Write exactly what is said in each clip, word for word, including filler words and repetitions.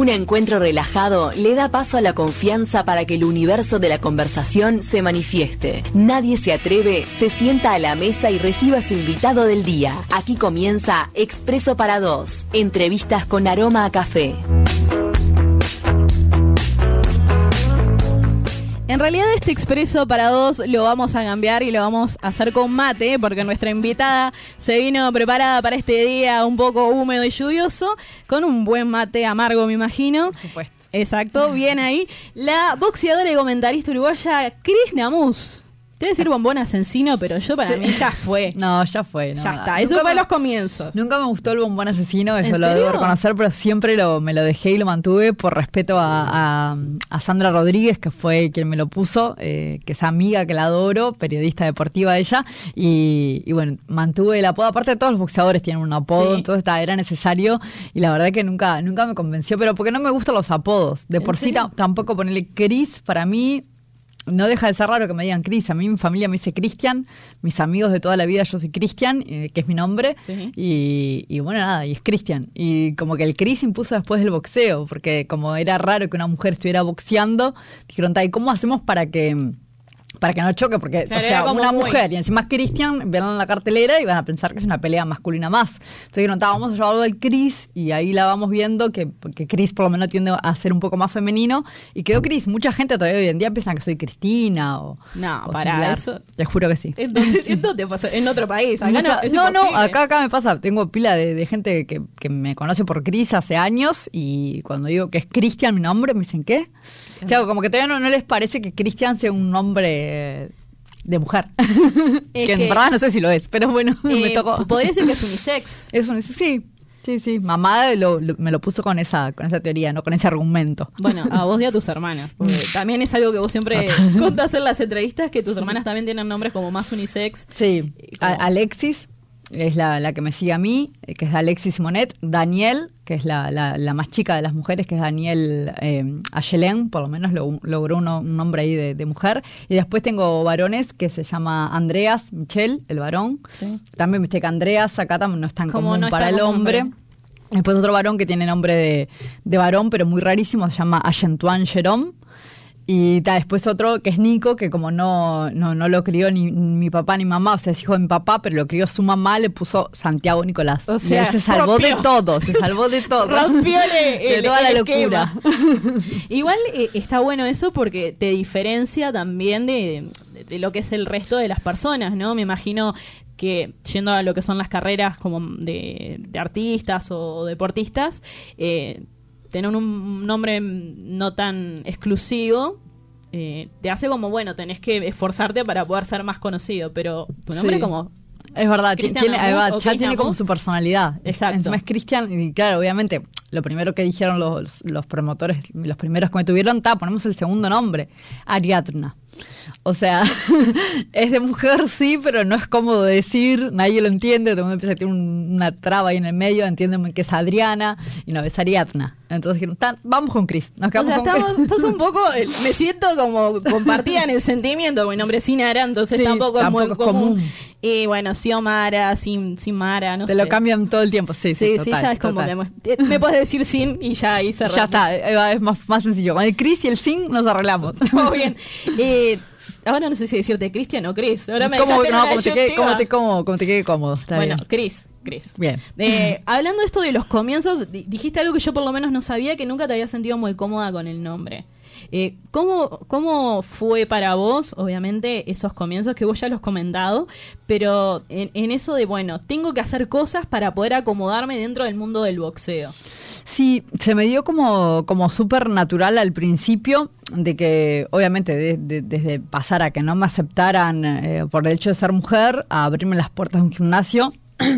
Un encuentro relajado le da paso a la confianza para que el universo de la conversación se manifieste. Nadie se atreve, se sienta a la mesa y reciba a su invitado del día. Aquí comienza Expreso para Dos, entrevistas con aroma a café. En realidad este expreso para dos lo vamos a cambiar y lo vamos a hacer con mate, porque nuestra invitada se vino preparada para este día un poco húmedo y lluvioso, con un buen mate amargo, me imagino. Por supuesto. Exacto, bien ahí. La boxeadora y comentarista uruguaya Cris Namuz. Te voy a decir bombón asesino, pero yo para Sí. mí ya fue. No, ya fue. No. Ya está, eso Nunca fue me- los comienzos. Nunca me gustó el bombón asesino, eso ¿En lo serio? debo reconocer, pero siempre lo, me lo dejé y lo mantuve por respeto a, a, a Sandra Rodríguez, que fue quien me lo puso, eh, que es amiga, que la adoro, periodista deportiva ella, y, y bueno, mantuve el apodo. Aparte, todos los boxeadores tienen un apodo, Sí. entonces ta, era necesario, y la verdad que nunca, nunca me convenció, pero porque no me gustan los apodos. De ¿En por sí serio? ta- tampoco ponerle Cris, para mí no deja de ser raro que me digan Cris. A mí mi familia me dice Cristian, mis amigos de toda la vida yo soy Cristian, eh, que es mi nombre, Sí. y, y bueno, nada, y es Cristian. Y como que el Cris impuso después del boxeo, porque como era raro que una mujer estuviera boxeando, dijeron, "Tai, ¿cómo hacemos para que para que no choque?" Porque, Claro, o sea, era como una muy- mujer y encima Cristian, verán en la cartelera y van a pensar que es una pelea masculina más. Entonces dijeron, "Ta, vamos a llevarlo del Cris", y ahí la vamos viendo que, que Cris por lo menos tiende a ser un poco más femenino, y quedó Cris. Mucha gente todavía hoy en día piensa que soy Cristina o No, o pará, similar. eso- Te juro que sí. ¿En dónde, en dónde pasó? En otro país. Acá Mucha- no, es no, no, imposible. acá, acá me pasa, tengo pila de, de gente que, que me conoce por Cris hace años, y cuando digo que es Cristian mi nombre, me dicen, ¿qué? Claro, como que todavía no, no les parece que Cristian sea un nombre de mujer. Es que en que- verdad no sé si lo es, pero bueno, me Eh, tocó. Podría ser que es unisex. Eso, sí, sí, sí. Mamá lo- lo- me lo puso con esa, con esa teoría, no con ese argumento. Bueno, a vos y a tus hermanas. Porque también es algo que vos siempre contás en las entrevistas, que tus hermanas también tienen nombres como más unisex. Sí, Y A- como- Alexis es la, la que me sigue a mí, eh, que es Alexis Monet. Daniel, que es la, la, la más chica de las mujeres, que es Daniel eh, Ayelén, por lo menos lo- logró uno- un nombre ahí de, de mujer. Y después tengo varones, que se llama Andreas Michel, el varón. Sí. También viste que Andreas acá tam- no es tan Como común no está para el común, hombre. pero- Después otro varón que tiene nombre de, de varón, pero muy rarísimo, se llama Ayentuan Jerome. Y ta, después otro que es Nico, que como no, no, no lo crió ni, ni mi papá ni mamá, o sea, es hijo de mi papá, pero lo crió su mamá, le puso Santiago Nicolás. O sea, y él se salvó rompió. de todo, se salvó de todo. Rompió el- de el- toda la el locura. esquema. Igual eh, está bueno eso porque te diferencia también de, de- de lo que es el resto de las personas, ¿no? Me imagino que yendo a lo que son las carreras como de, de artistas o deportistas, eh, tener un nombre no tan exclusivo eh, te hace como, bueno, tenés que esforzarte para poder ser más conocido, pero tu nombre Sí. como... Es verdad, ti- Cristian tiene, ahí va, Namuz o ya Cris tiene como Namuz. su personalidad. Exacto. Encima es Cristian, y claro, obviamente, lo primero que dijeron los, los promotores, los primeros que me tuvieron, ta, ponemos el segundo nombre, Ariadna. O sea, es de mujer, sí, pero no es cómodo decir, nadie lo entiende, todo el mundo empieza a tener un- una traba ahí en el medio, entienden que es Adriana, y no, es Ariadna. Entonces dijeron, "Ta, vamos con Cris, nos O quedamos sea, con estamos, Cris". estás un poco, eh, me siento como compartida en el sentimiento, mi nombre es Sinara, entonces Sí, tampoco, tampoco es muy es común. común. Y bueno, sí Omara, sin, sin Mara, no Te sé. lo cambian todo el tiempo, sí, sí, Sí, sí, total, ya es como total. que me, me puedes decir sin y ya ahí cerramos. Ya está, ahí va, es más, más sencillo. Con el Cris y el Sin nos arreglamos. Todo bien. Eh, ahora no sé si decirte Cristian o Cris. Ahora me ¿Cómo, dejaste en no, una como te, quede, disyuntiva. como te, como, como te quede cómodo. Está Bueno, bien. Cris, Cris. Bien. Eh, hablando de esto de los comienzos, di- dijiste algo que yo por lo menos no sabía, que nunca te había sentido muy cómoda con el nombre. Eh, ¿cómo, ¿Cómo fue para vos, obviamente, esos comienzos que vos ya los has comentado, pero en, en eso de, bueno, tengo que hacer cosas para poder acomodarme dentro del mundo del boxeo? Sí, se me dio como, como súper natural al principio, de que obviamente de- de- desde pasar a que no me aceptaran eh, por el hecho de ser mujer, a abrirme las puertas de un gimnasio,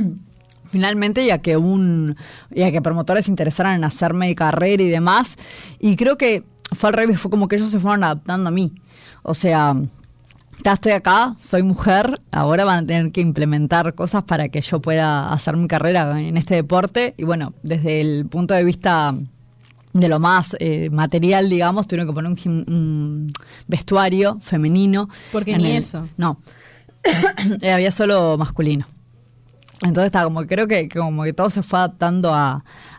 finalmente, ya que un ya que promotores se interesaran en hacerme carrera y demás, y creo que fue al revés, fue como que ellos se fueron adaptando a mí. O sea, ya estoy acá, soy mujer, ahora van a tener que implementar cosas para que yo pueda hacer mi carrera en este deporte. Y bueno, desde el punto de vista de lo más eh, material, digamos, tuvieron que poner un, gim- un vestuario femenino. Porque en ni el- eso. No, Eh, había solo masculino. Entonces está como que creo que, que como que todo se fue adaptando a,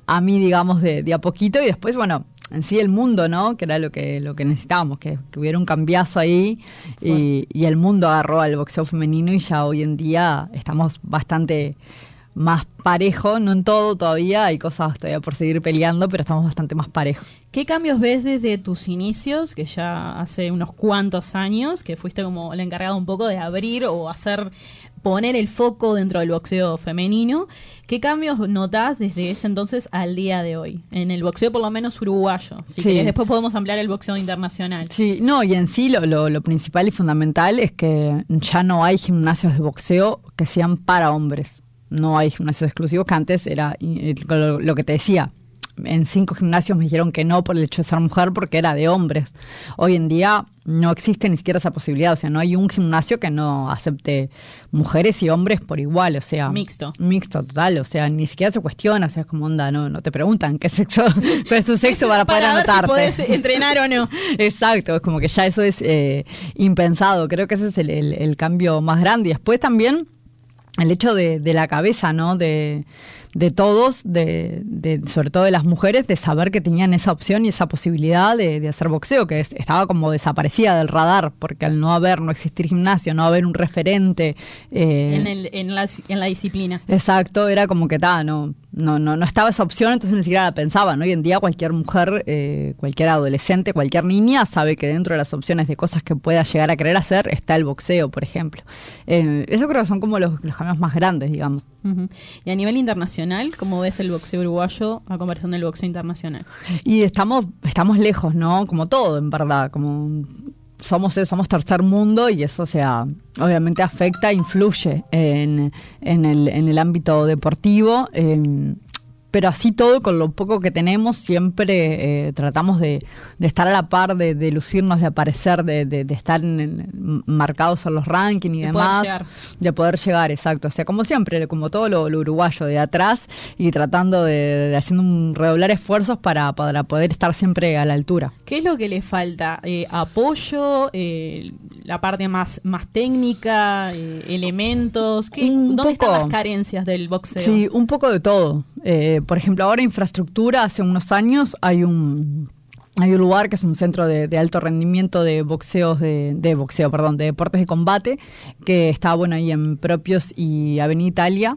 a mí, digamos, de, de a poquito, y después, bueno, en sí el mundo, ¿no? Que era lo que lo que necesitábamos, que, que hubiera un cambiazo ahí, y, y el mundo agarró al boxeo femenino, y ya hoy en día estamos bastante más parejo, no en todo todavía, hay cosas todavía por seguir peleando, pero estamos bastante más parejos. ¿Qué cambios ves desde tus inicios, que ya hace unos cuantos años, que fuiste como la encargada un poco de abrir o hacer, poner el foco dentro del boxeo femenino? ¿Qué cambios notás desde ese entonces al día de hoy? En el boxeo por lo menos uruguayo. Si sí. querés, después podemos ampliar el boxeo internacional. Sí, no, y en sí lo, lo, lo principal y fundamental es que ya no hay gimnasios de boxeo que sean para hombres. No hay gimnasios exclusivos, que antes era lo, lo que te decía. En cinco gimnasios me dijeron que no por el hecho de ser mujer, porque era de hombres. Hoy en día no existe ni siquiera esa posibilidad. O sea, no hay un gimnasio que no acepte mujeres y hombres por igual. O sea, mixto. Mixto, total. O sea, ni siquiera se cuestiona. O sea, es como onda, no, no te preguntan qué sexo, cuál es tu sexo para, para poder anotarte. Para ver si podés entrenar o no. Exacto, es como que ya eso es eh, impensado. Creo que ese es el, el, el cambio más grande. Y después también el hecho de, de la cabeza, ¿no? De, de todos, de, de sobre todo de las mujeres, de saber que tenían esa opción y esa posibilidad de, de hacer boxeo, que es, estaba como desaparecida del radar, porque al no haber, no existir gimnasio, no haber un referente eh, en, el, en, la, en la disciplina. Exacto, era como que ta, no, no, no, no estaba esa opción, entonces ni siquiera la pensaban. Hoy en día cualquier mujer, eh, cualquier adolescente, cualquier niña sabe que dentro de las opciones de cosas que pueda llegar a querer hacer está el boxeo, por ejemplo. Eh, eso creo que son como los, los cambios más grandes, digamos. Uh-huh. Y a nivel internacional, ¿cómo ves el boxeo uruguayo a comparación del boxeo internacional? Y estamos, estamos lejos, ¿no? Como todo, en verdad, como somos somos tercer mundo, y eso, o sea, obviamente afecta, influye en, en, el, en el ámbito deportivo. Eh, pero así todo, con lo poco que tenemos, siempre eh, tratamos de, de estar a la par, de, de lucirnos, de aparecer, de, de, de estar en, en, marcados en los rankings y de demás. Poder de poder llegar, exacto. O sea, como siempre, como todo lo, lo uruguayo, de atrás, y tratando de, de haciendo un redoblar esfuerzos para, para poder estar siempre a la altura. ¿Qué es lo que le falta? Eh, ¿Apoyo? Eh, ¿La parte más, más técnica? Eh, ¿Elementos? ¿Qué, ¿Dónde poco, están las carencias del boxeo? Sí, un poco de todo. Eh, por ejemplo, ahora infraestructura, hace unos años hay un hay un lugar que es un centro de, de alto rendimiento de boxeos de, de boxeo, perdón, de deportes de combate, que está bueno ahí en Propios y Avenida Italia,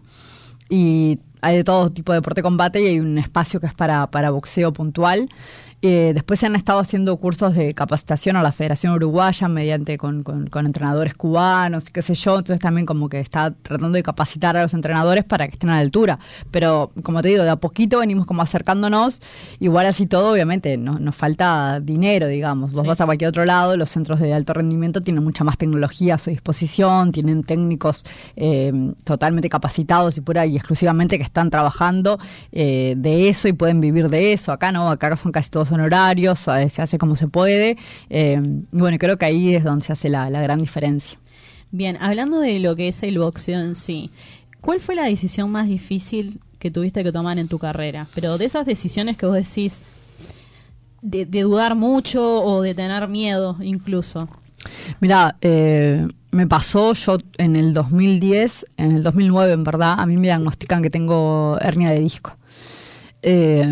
y hay de todo tipo de deporte de combate, y hay un espacio que es para, para boxeo puntual. Eh, después se han estado haciendo cursos de capacitación a la Federación Uruguaya mediante con, con, con entrenadores cubanos, qué sé yo, entonces también como que está tratando de capacitar a los entrenadores para que estén a la altura, pero como te digo, de a poquito venimos como acercándonos. Igual así todo, obviamente no, nos falta dinero, digamos. Vos sí. vas a cualquier otro lado, los centros de alto rendimiento tienen mucha más tecnología a su disposición, tienen técnicos eh, totalmente capacitados y pura y exclusivamente que están trabajando eh, de eso y pueden vivir de eso. Acá no, acá son casi todos honorarios, se hace como se puede, eh, y bueno, creo que ahí es donde se hace la, la gran diferencia. Bien, hablando de lo que es el boxeo en sí, ¿cuál fue la decisión más difícil que tuviste que tomar en tu carrera? Pero de esas decisiones que vos decís, de, de dudar mucho o de tener miedo incluso. Mirá, eh, me pasó yo en el dos mil diez, en el dos mil nueve en verdad, a mí me diagnostican que tengo hernia de disco. Eh,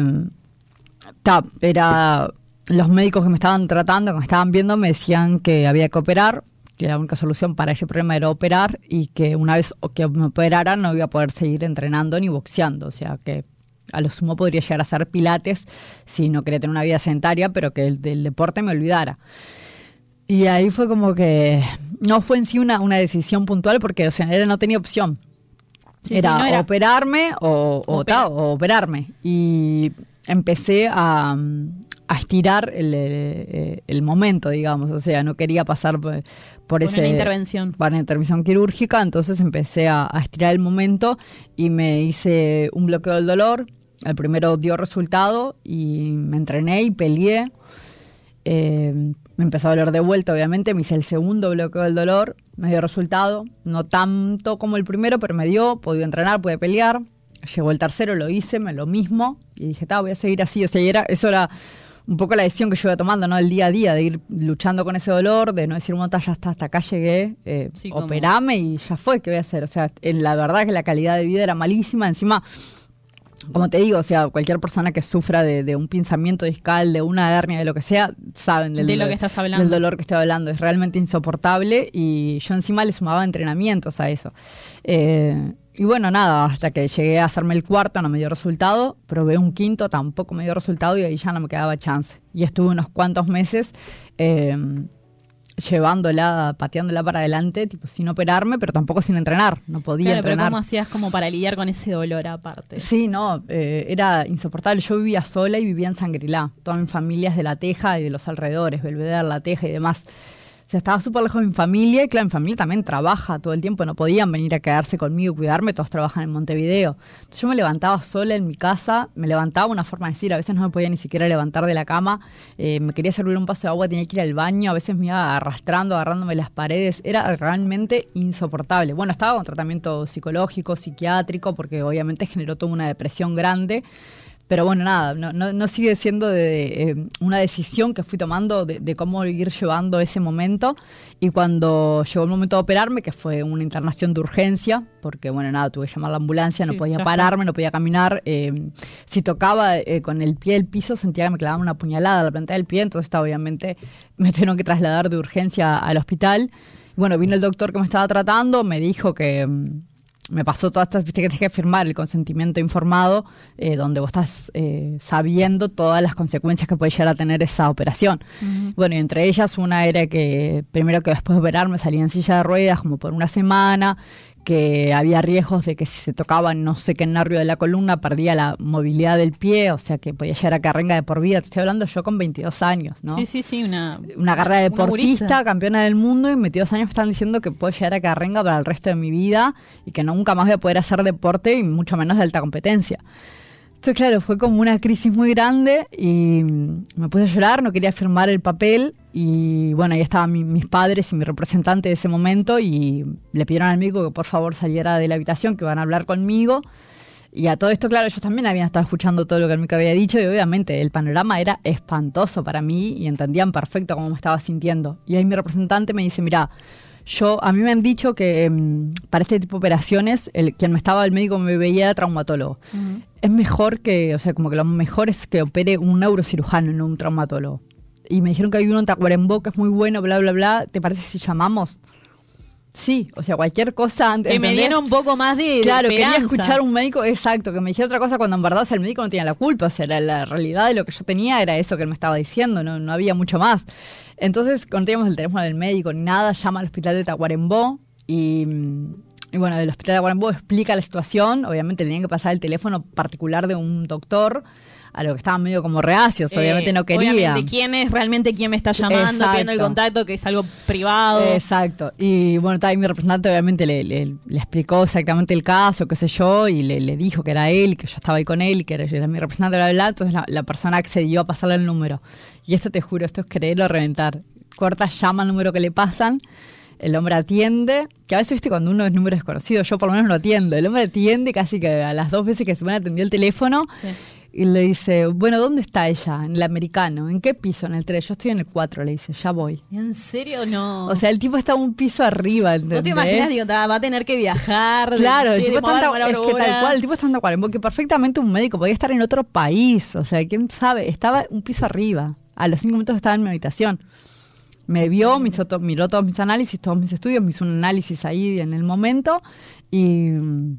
Ta, era los médicos que me estaban tratando, que me estaban viendo, me decían que había que operar, que la única solución para ese problema era operar, y que una vez que me operaran no iba a poder seguir entrenando ni boxeando. O sea, que a lo sumo podría llegar a hacer pilates si no quería tener una vida sedentaria, pero que el, del deporte me olvidara. Y ahí fue como que no fue en sí una, una decisión puntual, porque o sea, él no tenía opción. Sí, era, sí, no era operarme o, o, ta, o operarme. Y empecé a, a estirar el, el, el momento, digamos. O sea, no quería pasar por, por ese... una intervención. Para una intervención quirúrgica, entonces empecé a, a estirar el momento y me hice un bloqueo del dolor. El primero dio resultado y me entrené y peleé. Eh, me empezó a doler de vuelta, obviamente. Me hice el segundo bloqueo del dolor, me dio resultado. No tanto como el primero, pero me dio. Podía entrenar, pude pelear. Llegó el tercero, lo hice, me lo mismo. Y dije, ta, voy a seguir así. O sea, y era, eso era un poco la decisión que yo iba tomando, ¿no? El día a día, de ir luchando con ese dolor, de no decir, bueno, ya está, hasta acá llegué, eh, sí, operame y ya fue, ¿qué voy a hacer? O sea, en la verdad que la calidad de vida era malísima. Encima, como te digo, o sea, cualquier persona que sufra de, de un pinzamiento discal, de una hernia, de lo que sea, saben del, de lo que estás hablando. del dolor que estoy hablando. Es realmente insoportable y yo encima le sumaba entrenamientos a eso. Eh, y bueno, nada, hasta que llegué a hacerme el cuarto no me dio resultado, probé un quinto, tampoco me dio resultado y ahí ya no me quedaba chance. Y estuve unos cuantos meses eh, llevándola, pateándola para adelante, tipo sin operarme, pero tampoco sin entrenar, no podía claro, entrenar. Pero ¿cómo hacías como para lidiar con ese dolor aparte? Sí, no, eh, era insoportable. Yo vivía sola y vivía en Shangri-La. Toda mi familia es de La Teja y de los alrededores, Belvedere, La Teja y demás. O sea, estaba súper lejos de mi familia y claro, mi familia también trabaja todo el tiempo, no podían venir a quedarse conmigo, cuidarme, todos trabajan en Montevideo. Entonces yo me levantaba sola en mi casa, me levantaba una forma de decir, a veces no me podía ni siquiera levantar de la cama, eh, me quería servir un vaso de agua, tenía que ir al baño, a veces me iba arrastrando, agarrándome las paredes, era realmente insoportable. Bueno, estaba con tratamiento psicológico, psiquiátrico, porque obviamente generó toda una depresión grande. Pero bueno, nada, no, no, no sigue siendo de, eh, una decisión que fui tomando de, de cómo ir llevando ese momento. Y cuando llegó el momento de operarme, que fue una internación de urgencia, porque bueno, nada, tuve que llamar a la ambulancia, no sí, podía pararme, no podía caminar. Eh, si tocaba eh, con el pie el piso, sentía que me clavaban una puñalada a la planta del pie, entonces estaba, obviamente me tuvieron que trasladar de urgencia al hospital. Y bueno, vino el doctor que me estaba tratando, me dijo que... me pasó todas estas, viste que tienes que firmar el consentimiento informado, eh, donde vos estás eh, sabiendo todas las consecuencias que puede llegar a tener esa operación. Uh-huh. Bueno, y entre ellas una era que primero que después de operarme salía en silla de ruedas como por una semana, que había riesgos de que si se tocaba no sé qué nervio de la columna perdía la movilidad del pie, o sea que podía llegar a carrenga de por vida. Te estoy hablando yo con veintidós años, ¿no? Sí, sí, sí, una... Una carrera de deportista, campeona del mundo, y en veintidós años me están diciendo que puedo llegar a carrenga para el resto de mi vida y que nunca más voy a poder hacer deporte y mucho menos de alta competencia. Entonces, claro, fue como una crisis muy grande y me puse a llorar, no quería firmar el papel y bueno, ahí estaban mi, mis padres y mi representante de ese momento y le pidieron al médico que por favor saliera de la habitación, que van a hablar conmigo. Y a todo esto, claro, ellos también habían estado escuchando todo lo que el médico había dicho y obviamente el panorama era espantoso para mí y entendían perfecto cómo me estaba sintiendo. Y ahí mi representante me dice, mira, yo, a mí me han dicho que um, para este tipo de operaciones, el, quien me estaba, el médico me veía era traumatólogo. Uh-huh. Es mejor que, o sea, como que lo mejor es que opere un neurocirujano, no un traumatólogo. Y me dijeron que hay uno en Tacuarembó que es muy bueno, bla, bla, bla. ¿Te parece si llamamos? Sí, o sea, cualquier cosa antes. Que me diera un poco más de Claro, de quería escuchar un médico, exacto, que me dijera otra cosa cuando en verdad, o sea, el médico no tenía la culpa, o sea, la, la realidad de lo que yo tenía era eso que él me estaba diciendo, no, no había mucho más. Entonces, cuando teníamos el teléfono del médico ni nada, llama al hospital de Tacuarembó y, y bueno, el hospital de Tacuarembó explica la situación, obviamente tenían que pasar el teléfono particular de un doctor, a lo que estaban medio como reacios, obviamente eh, no querían. Obviamente, ¿quién es realmente quién me está llamando, exacto, pidiendo el contacto, que es algo privado? Exacto. Y bueno, también mi representante obviamente le, le, le explicó exactamente el caso, qué sé yo, y le, le dijo que era él, que yo estaba ahí con él, y que era, era mi representante, bla, bla, bla. Entonces la, la persona accedió a pasarle el número. Y esto te juro, esto es quererlo reventar. Corta, llama el número que le pasan, el hombre atiende, que a veces, viste, cuando uno es número desconocido, yo por lo menos no atiendo. El hombre atiende casi que a las dos veces que se me atendió el teléfono. Sí. Y le dice, bueno, ¿dónde está ella? En el Americano. ¿En qué piso? En el tres. Yo estoy en el cuatro, le dice, ya voy. ¿En serio? No. O sea, el tipo está un piso arriba, ¿entendés? ¿No te imaginas? Digo, va a tener que viajar. Claro, de, el tipo sí, está en, es que tal cual, el tipo está en Tacuarembó, porque perfectamente un médico podía estar en otro país. O sea, ¿quién sabe? Estaba un piso arriba. A los cinco minutos estaba en mi habitación. Me vio, me hizo to- miró todos mis análisis, todos mis estudios, me hizo un análisis ahí en el momento y...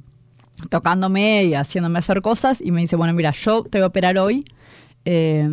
tocándome y haciéndome hacer cosas y me dice, bueno, mira, yo te voy a operar hoy eh,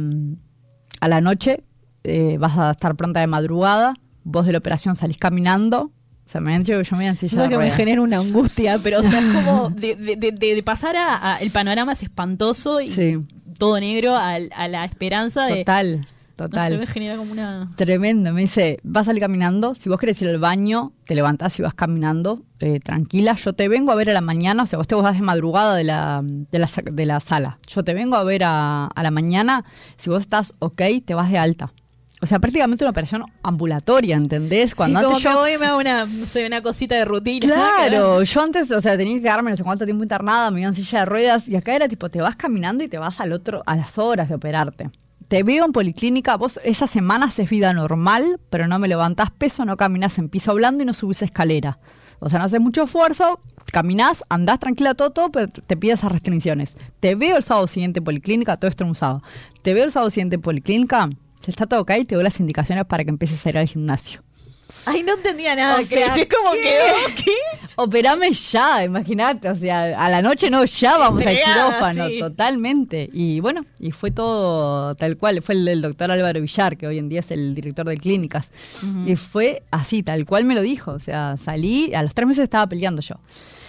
a la noche, eh, vas a estar pronta de madrugada, vos de la operación salís caminando. O sea, me han dicho que yo me iba en silla de ruedas. Que me genera una angustia, pero o sea, es como de, de, de, de pasar a, a el panorama es espantoso y sí. todo negro a, a la esperanza de... Total. Total. No sé, me genera como una... Tremendo. Me dice, vas a salir caminando. Si vos querés ir al baño, te levantás y vas caminando. Eh, tranquila. Yo te vengo a ver a la mañana. O sea, vos te vas de madrugada de la, de la, de la sala. Yo te vengo a ver a, a la mañana. Si vos estás ok, te vas de alta. O sea, prácticamente una operación ambulatoria, ¿entendés? Cuando sí, antes como yo... que hoy me hago una, no sé, una cosita de rutina. Claro, yo antes, o sea, tenía que quedarme no sé cuánto tiempo internada, me iba en silla de ruedas. Y acá era tipo, te vas caminando y te vas al otro, a las horas de operarte. Te veo en policlínica, vos esa semana haces vida normal, pero no me levantás peso, no caminas en piso blando y no subís escalera. O sea, no haces mucho esfuerzo, caminás, andás tranquila todo, todo, pero te pides esas restricciones. Te veo el sábado siguiente en policlínica, todo esto en un sábado. Te veo el sábado siguiente en policlínica, si está todo ok, te doy las indicaciones para que empieces a ir al gimnasio. Ay, no entendía nada. O sea, es como ¿qué? quedó. ¿Qué? Operame ya, imagínate, o sea, a la noche no, ya vamos al Entregada, quirófano, sí. totalmente. Y bueno, y fue todo tal cual, fue el, el doctor Álvaro Villar, que hoy en día es el director de clínicas, uh-huh. y fue así, tal cual me lo dijo, o sea, salí, a los tres meses estaba peleando yo.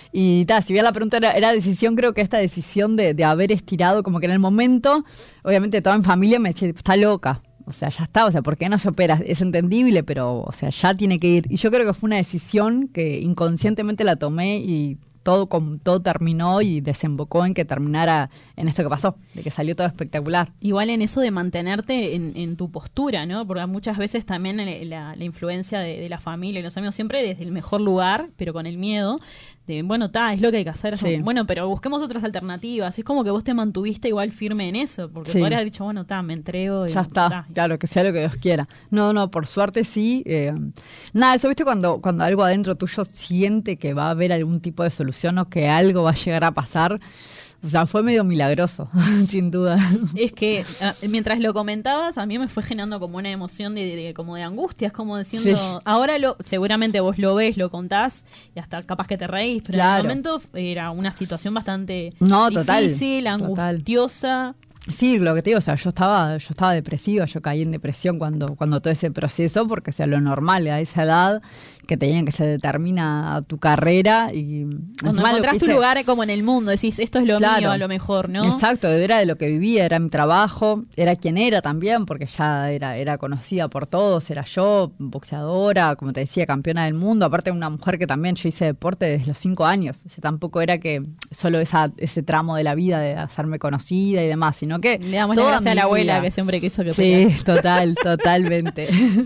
Y ta, si bien la pregunta era, era decisión, creo que esta decisión de, de haber estirado, como que en el momento, obviamente toda mi familia me decía, está loca. O sea, ya está, o sea, ¿por qué no se opera? Es entendible, pero, o sea, ya tiene que ir. Y yo creo que fue una decisión que inconscientemente la tomé y todo, con, todo terminó y desembocó en que terminara en esto que pasó, de que salió todo espectacular. Igual en eso de mantenerte en, en tu postura, ¿no? Porque muchas veces también la, la influencia de, de la familia y los amigos, siempre desde el mejor lugar, pero con el miedo de, bueno, está, es lo que hay que hacer. Sí. Bueno, pero busquemos otras alternativas. Es como que vos te mantuviste igual firme en eso, porque sí. podrías haber dicho, bueno, está, me entrego. Y, ya está, ta. Claro, que sea lo que Dios quiera. No, no, por suerte sí. Eh, nada, eso, ¿viste? Cuando, cuando algo adentro tuyo siente que va a haber algún tipo de solución o que algo va a llegar a pasar. O sea, fue medio milagroso, sin duda. Es que uh, mientras lo comentabas, a mí me fue generando como una emoción de, de, de como de angustia, es como diciendo, sí. ahora lo, seguramente vos lo ves, lo contás y hasta capaz que te reís, pero claro. en el momento era una situación bastante no, difícil, total, angustiosa. Total. Sí, lo que te digo, o sea, yo estaba, yo estaba depresiva, yo caí en depresión cuando, cuando todo ese proceso, porque o sea, lo normal a esa edad que tenían que se determina tu carrera y cuando encontrás tu lugar como en el mundo, decís, esto es lo claro, mío a lo mejor, ¿no? Exacto, era de lo que vivía, era mi trabajo, era quien era también, porque ya era, era conocida por todos, era yo, boxeadora, como te decía, campeona del mundo, aparte una mujer que también yo hice deporte desde los cinco años, o sea, tampoco era que solo esa, ese tramo de la vida de hacerme conocida y demás, sino que le damos la gracia a la abuela vida. Que siempre quiso que sí, peleara. Total, totalmente.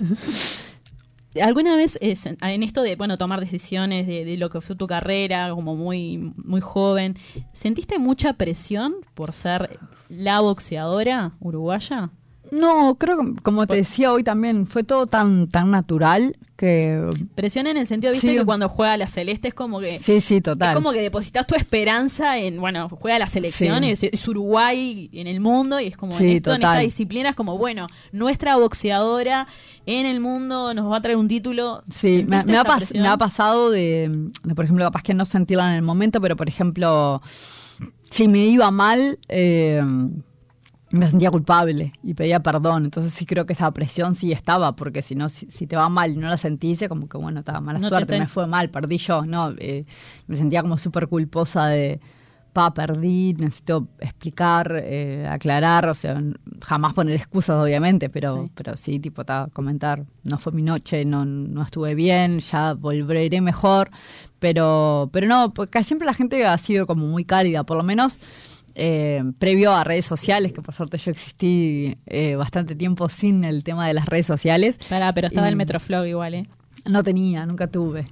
¿Alguna vez es, en esto de bueno tomar decisiones de, de lo que fue tu carrera, como muy, muy joven, ¿sentiste mucha presión por ser la boxeadora uruguaya? No, creo que, como te decía hoy también, fue todo tan tan natural que... Presión en el sentido, viste, sí. que cuando juega la Celeste es como que... Sí, sí, total. Es como que depositas tu esperanza en, bueno, juega la selección, sí. es, es Uruguay en el mundo y es como sí, en, esto, en esta disciplina es como, bueno, nuestra boxeadora en el mundo nos va a traer un título. Sí, me, me, ha pas, me ha pasado de, de, por ejemplo, capaz que no sentirla en el momento, pero por ejemplo, si me iba mal... Eh, me sentía culpable y pedía perdón, entonces sí creo que esa presión sí estaba, porque si no, si, si te va mal y no la sentiste, como que bueno, estaba mala no suerte, te te... me fue mal, perdí yo, no, eh, me sentía como súper culposa de, pa, perdí, necesito explicar, eh, aclarar, o sea, jamás poner excusas obviamente, pero sí, pero sí tipo, ta, comentar, no fue mi noche, no, no estuve bien, ya volveré mejor, pero, pero no, porque siempre la gente ha sido como muy cálida, por lo menos... Eh, previo a redes sociales, que por suerte yo existí eh, bastante tiempo sin el tema de las redes sociales. Pará, pero estaba y, el Metroflog igual, ¿eh? No tenía, nunca tuve.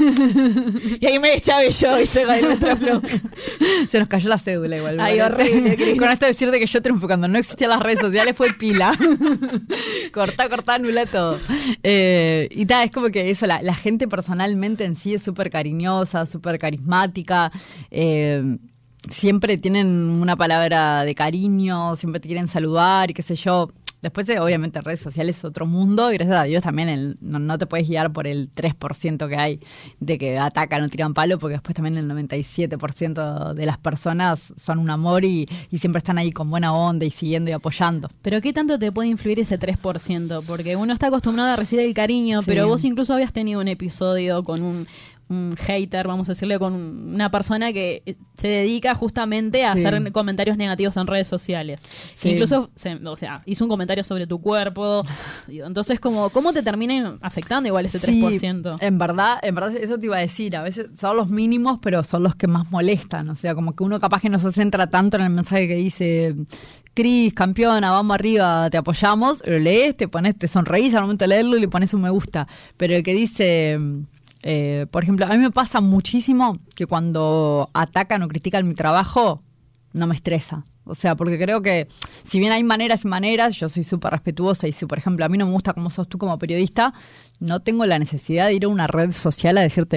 Y ahí me echaba yo, ¿viste? Con el Metroflog. Se nos cayó la cédula igual. Ay, ¿vale? Horrible, Cris. Con esto decirte que yo triunfo cuando no existían las redes sociales fue pila. cortá, cortá, anula todo. Eh, y tal, es como que eso, la, la gente personalmente en sí es súper cariñosa, súper carismática, eh... siempre tienen una palabra de cariño, siempre te quieren saludar y qué sé yo. Después, de, obviamente, redes sociales es otro mundo y gracias a Dios también el, no, no te puedes guiar por el tres por ciento que hay de que atacan o tiran palo, porque después también el noventa y siete por ciento de las personas son un amor y, y siempre están ahí con buena onda y siguiendo y apoyando. Pero ¿qué tanto te puede influir ese tres por ciento? Porque uno está acostumbrado a recibir el cariño, sí. pero vos incluso habías tenido un episodio con un... un hater, vamos a decirle, con una persona que se dedica justamente a sí. hacer comentarios negativos en redes sociales. Sí. Incluso, se, o sea, hizo un comentario sobre tu cuerpo. Entonces, como, ¿cómo te termina afectando igual ese tres por ciento? Sí, en verdad, en verdad eso te iba a decir. A veces son los mínimos, pero son los que más molestan. O sea, como que uno capaz que no se centra tanto en el mensaje que dice... Cris, campeona, vamos arriba, te apoyamos. Lo lees, te pones, te sonreís al momento de leerlo y le pones un me gusta. Pero el que dice... Eh, por ejemplo, a mí me pasa muchísimo que cuando atacan o critican mi trabajo, no me estresa. O sea, porque creo que si bien hay maneras y maneras, yo soy súper respetuosa y si, por ejemplo, a mí no me gusta cómo sos tú como periodista, no tengo la necesidad de ir a una red social a decírtelo.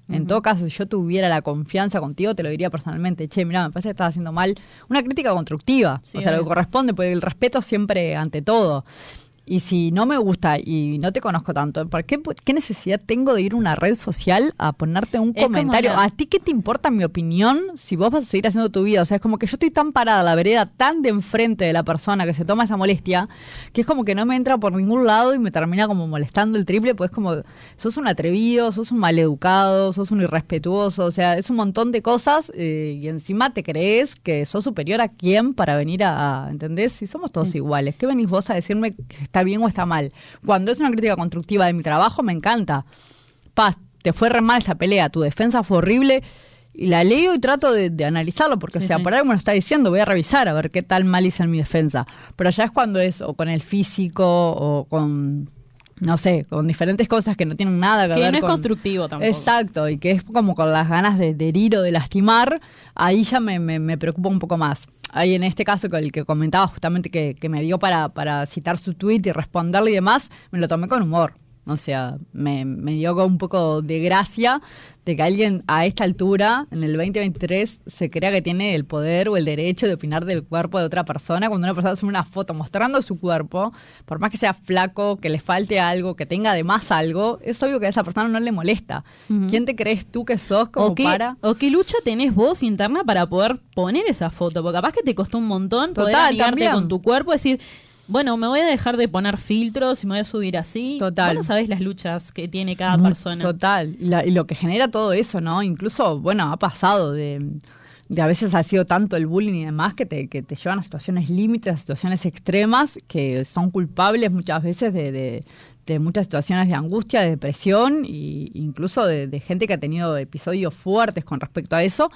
En uh-huh. todo caso, si yo tuviera la confianza contigo, te lo diría personalmente. Che, mirá, me parece que estás haciendo mal. Una crítica constructiva. Sí, o sea, lo que corresponde, porque el respeto siempre ante todo. Y si no me gusta y no te conozco tanto, ¿por qué, qué necesidad tengo de ir a una red social a ponerte un es comentario? La... ¿A ti qué te importa mi opinión si vos vas a seguir haciendo tu vida? O sea, es como que yo estoy tan parada, la vereda tan de enfrente de la persona que se toma esa molestia, que es como que no me entra por ningún lado y me termina como molestando el triple, pues es como, sos un atrevido, sos un maleducado, sos un irrespetuoso, o sea, es un montón de cosas eh, y encima te crees que sos superior a quién para venir a, a ¿entendés? Si somos todos sí. iguales, ¿qué venís vos a decirme que está bien o está mal? Cuando es una crítica constructiva de mi trabajo, me encanta. Paz, te fue re mal esta pelea, tu defensa fue horrible, y la leo y trato de, de analizarlo, porque sí, o sea, sí. por algo me lo está diciendo, voy a revisar a ver qué tal mal hice en mi defensa. Pero ya es cuando es o con el físico o con, no sé, con diferentes cosas que no tienen nada que, que ver no es con... constructivo tampoco. Exacto, y que es como con las ganas de, de herir o de lastimar, ahí ya me, me, me preocupa un poco más. Ahí en este caso, con el que comentaba justamente que, que me dio para, para citar su tweet y responderle y demás, me lo tomé con humor. O sea, me, me dio un poco de gracia de que alguien a esta altura, en el veinte veintitrés, se crea que tiene el poder o el derecho de opinar del cuerpo de otra persona. Cuando una persona sube una foto mostrando su cuerpo, por más que sea flaco, que le falte algo, que tenga además algo, es obvio que a esa persona no le molesta. Uh-huh. ¿Quién te crees tú que sos como o qué, para...? ¿O qué lucha tenés vos interna para poder poner esa foto? Porque capaz que te costó un montón poder Total, amigarte también. con tu cuerpo, decir... Bueno, me voy a dejar de poner filtros y me voy a subir así. Total. Vos no sabés las luchas que tiene cada Muy, persona. Total. Y, la, y lo que genera todo eso, ¿no? Incluso, bueno, ha pasado de, de a veces ha sido tanto el bullying y demás que te, que te llevan a situaciones límites, a situaciones extremas, que son culpables muchas veces de, de, de muchas situaciones de angustia, de depresión, e incluso de, de gente que ha tenido episodios fuertes con respecto a eso.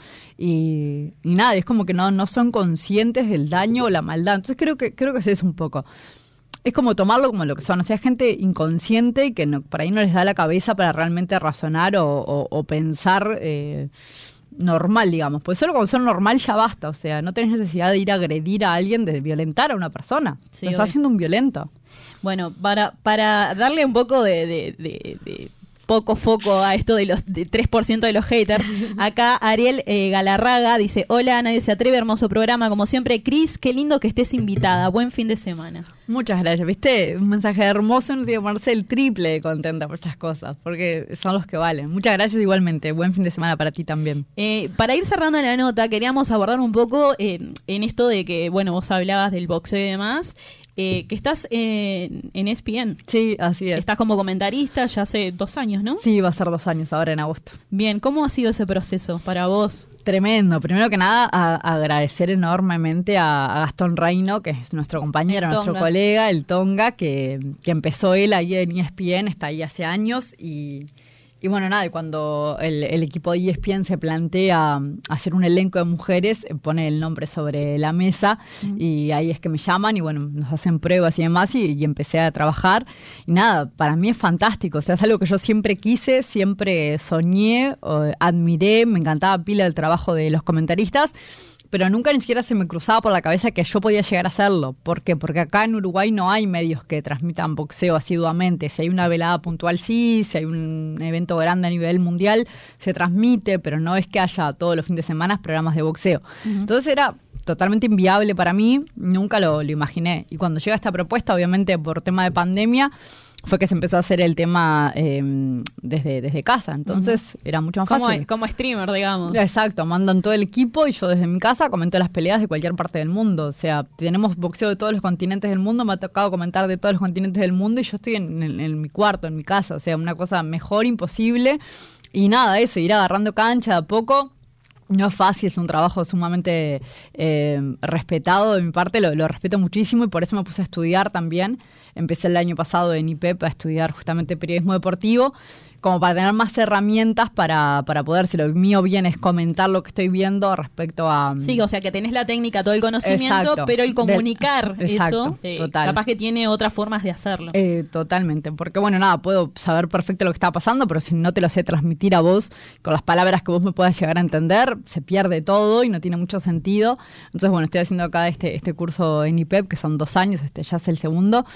Y, y nada, es como que no, no son conscientes del daño o la maldad. Entonces creo que creo que eso es un poco. Es como tomarlo como lo que son. O sea, es gente inconsciente y que no, por ahí no les da la cabeza para realmente razonar o, o, o pensar eh, normal, digamos. Pues solo con ser normal ya basta. O sea, no tenés necesidad de ir a agredir a alguien, de violentar a una persona. Sí, lo está haciendo un violento. Bueno, para, para darle un poco de, de, de, de poco foco a esto de los de tres por ciento de los haters, acá Ariel eh, Galarraga dice: hola, nadie se atreve, hermoso programa como siempre. Cris, qué lindo que estés invitada, buen fin de semana. Muchas gracias, viste, un mensaje hermoso, no tiene que ponerse el triple de contenta por estas cosas, porque son los que valen. Muchas gracias igualmente, buen fin de semana para ti también. Eh, para ir cerrando la nota, queríamos abordar un poco eh, en esto de que, bueno, vos hablabas del boxeo y demás, Eh, que estás en, en E S P N. Sí, así es. Estás como comentarista ya hace dos años, ¿no? Sí, va a ser dos años ahora en agosto. Bien, ¿cómo ha sido ese proceso para vos? Tremendo. Primero que nada, a, agradecer enormemente a, a Gastón Reino, que es nuestro compañero, nuestro colega, el Tonga, que, que empezó él ahí en E S P N, está ahí hace años y... Y bueno, nada, cuando el, el equipo de E S P N se plantea hacer un elenco de mujeres, pone el nombre sobre la mesa mm. y ahí es que me llaman y bueno, nos hacen pruebas y demás y, y empecé a trabajar. Y nada, para mí es fantástico, o sea, es algo que yo siempre quise, siempre soñé, o, admiré, me encantaba pila el trabajo de los comentaristas, pero nunca ni siquiera se me cruzaba por la cabeza que yo podía llegar a hacerlo. ¿Por qué? Porque acá en Uruguay no hay medios que transmitan boxeo asiduamente. Si hay una velada puntual, sí. Si hay un evento grande a nivel mundial, se transmite, pero no es que haya todos los fines de semana programas de boxeo. Uh-huh. Entonces era totalmente inviable para mí, nunca lo, lo imaginé. Y cuando llega esta propuesta, obviamente por tema de pandemia, fue que se empezó a hacer el tema eh, desde, desde casa, entonces uh-huh. era mucho más como, fácil. Como streamer, digamos. Exacto, mandan todo el equipo y yo desde mi casa comento las peleas de cualquier parte del mundo. O sea, tenemos boxeo de todos los continentes del mundo, me ha tocado comentar de todos los continentes del mundo y yo estoy en, en, en mi cuarto, en mi casa. O sea, una cosa mejor imposible. Y nada, eso, ir agarrando cancha de a poco. No es fácil, es un trabajo sumamente eh, respetado de mi parte, lo, lo respeto muchísimo y por eso me puse a estudiar también. Empecé el año pasado en I P E P a estudiar justamente periodismo deportivo, como para tener más herramientas para, para poder, si lo mío bien es comentar lo que estoy viendo respecto a... Sí, o sea, que tenés la técnica, todo el conocimiento, exacto, pero el comunicar de, exacto, eso, eh, total. Capaz que tiene otras formas de hacerlo. Eh, totalmente, porque bueno, nada, puedo saber perfecto lo que está pasando, pero si no te lo sé transmitir a vos con las palabras que vos me puedas llegar a entender, se pierde todo y no tiene mucho sentido. Entonces, bueno, estoy haciendo acá este, este curso en I P E P, que son dos años, este ya es el segundo,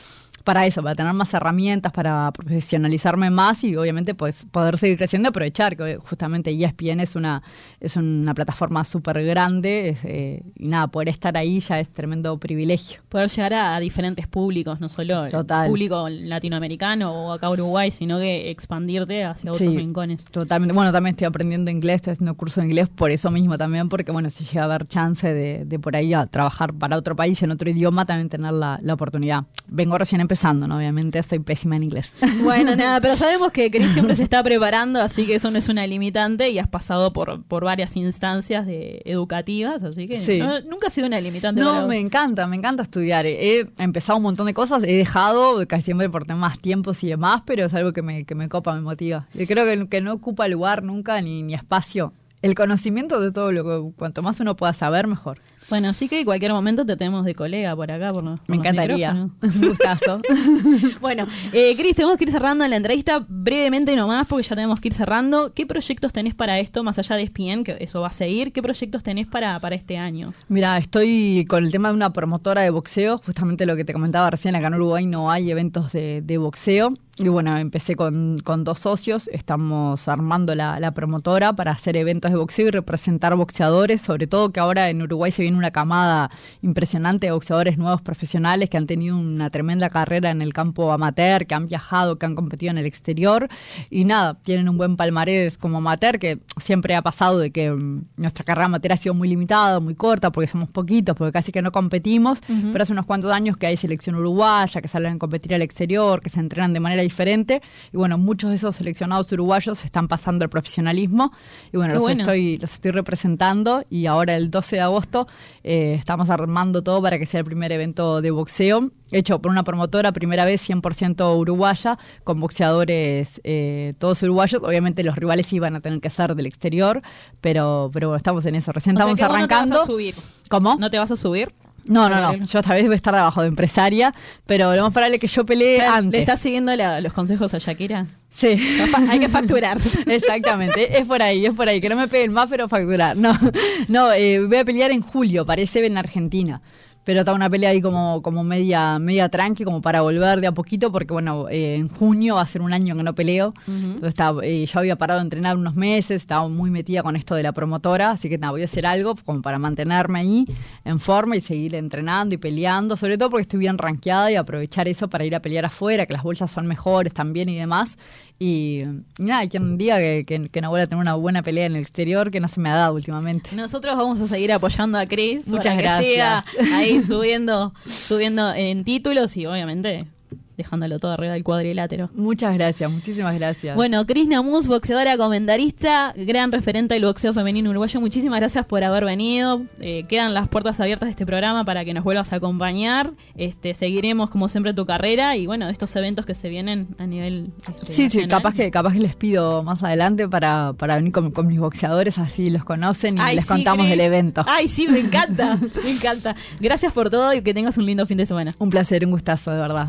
para eso, para tener más herramientas, para profesionalizarme más y obviamente pues poder seguir creciendo, aprovechar que justamente E S P N es una es una plataforma súper grande eh, y nada, poder estar ahí ya es tremendo privilegio. Poder llegar a, a diferentes públicos, no solo Total. el público latinoamericano o acá Uruguay, sino que expandirte hacia otros Sí, rincones. Totalmente. Bueno, también estoy aprendiendo inglés, estoy haciendo curso de inglés por eso mismo también, porque bueno, si llega a haber chance de, de por ahí a trabajar para otro país en otro idioma, también tener la, la oportunidad. Vengo recién empezando, ¿no? Obviamente soy pésima en inglés. Bueno, nada, pero sabemos que Cris siempre se está preparando, así que eso no es una limitante y has pasado por, por varias instancias de educativas, así que Sí. no, nunca ha sido una limitante. No, para me vos. encanta, me encanta estudiar. He empezado un montón de cosas, he dejado casi siempre por temas tiempos y demás, pero es algo que me, que me copa, me motiva. Yo creo que, que no ocupa lugar nunca ni, ni espacio. El conocimiento de todo lo que, cuanto más uno pueda saber, mejor. Bueno, así que en cualquier momento te tenemos de colega por acá. Por, por Me los encantaría. micrófonos. Un gustazo. Bueno, eh, Cris, tenemos que ir cerrando la entrevista brevemente nomás porque ya tenemos que ir cerrando. ¿Qué proyectos tenés para esto, más allá de E S P N, que eso va a seguir? ¿Qué proyectos tenés para, para este año? Mira, estoy con el tema de una promotora de boxeo, justamente lo que te comentaba recién, acá en Uruguay no hay eventos de, de boxeo. Y bueno, empecé con, con dos socios, estamos armando la, la promotora para hacer eventos de boxeo y representar boxeadores, sobre todo que ahora en Uruguay se viene una camada impresionante de boxeadores nuevos profesionales que han tenido una tremenda carrera en el campo amateur, que han viajado, que han competido en el exterior y nada, tienen un buen palmarés como amateur, que siempre ha pasado de que um, nuestra carrera amateur ha sido muy limitada, muy corta, porque somos poquitos, porque casi que no competimos, Uh-huh. pero hace unos cuantos años que hay selección uruguaya, que salen a competir al exterior, que se entrenan de manera diferente y bueno, muchos de esos seleccionados uruguayos están pasando al profesionalismo y bueno, Qué los, bueno. Estoy, los estoy representando y ahora el doce de agosto eh, estamos armando todo para que sea el primer evento de boxeo hecho por una promotora, primera vez cien por ciento uruguaya, con boxeadores eh, todos uruguayos. Obviamente los rivales iban a tener que ser del exterior, pero, pero bueno, estamos en eso, recién O sea estamos que vos arrancando. ¿No te vas a subir? ¿Cómo? ¿No te vas a subir? No, no, no. Yo esta vez voy a estar debajo de empresaria, pero lo más probable es que yo pelee antes. ¿Le estás siguiendo la- los consejos a Shakira? Sí. Hay que facturar. Exactamente, es por ahí, es por ahí. Que no me peguen más, pero facturar. No, no eh, voy a pelear en julio, parece, en Argentina. Pero está una pelea ahí como, como media, media tranqui, como para volver de a poquito, porque bueno, eh, en junio va a ser un año que no peleo. Uh-huh. Entonces estaba, eh, yo había parado de entrenar unos meses, estaba muy metida con esto de la promotora, así que nada, voy a hacer algo como para mantenerme ahí en forma y seguir entrenando y peleando, sobre todo porque estoy bien rankeada y aprovechar eso para ir a pelear afuera, que las bolsas son mejores también y demás. Y, y nada, quien diga que, que, que no voy a tener una buena pelea en el exterior, que no se me ha dado últimamente. Nosotros vamos a seguir apoyando a Cris. Muchas para que gracias. siga ahí subiendo, subiendo en títulos y obviamente dejándolo todo arriba del cuadrilátero. Muchas gracias, muchísimas gracias. Bueno, Cris Namuz, boxeadora, comentarista, gran referente del boxeo femenino uruguayo. Muchísimas gracias por haber venido. Eh, quedan las puertas abiertas de este programa para que nos vuelvas a acompañar. Este, seguiremos como siempre tu carrera y bueno, estos eventos que se vienen a nivel este, Sí, sí, nacional. capaz que capaz que les pido más adelante para, para venir con, con mis boxeadores, así los conocen y Ay, les sí, contamos Cris. del evento. Ay, sí, me encanta, me encanta. Gracias por todo y que tengas un lindo fin de semana. Un placer, un gustazo, de verdad.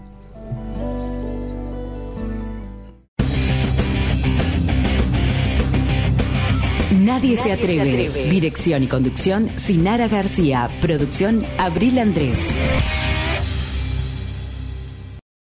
Nadie se atreve. Dirección y conducción, Sinara García. Producción, Abril Andrés.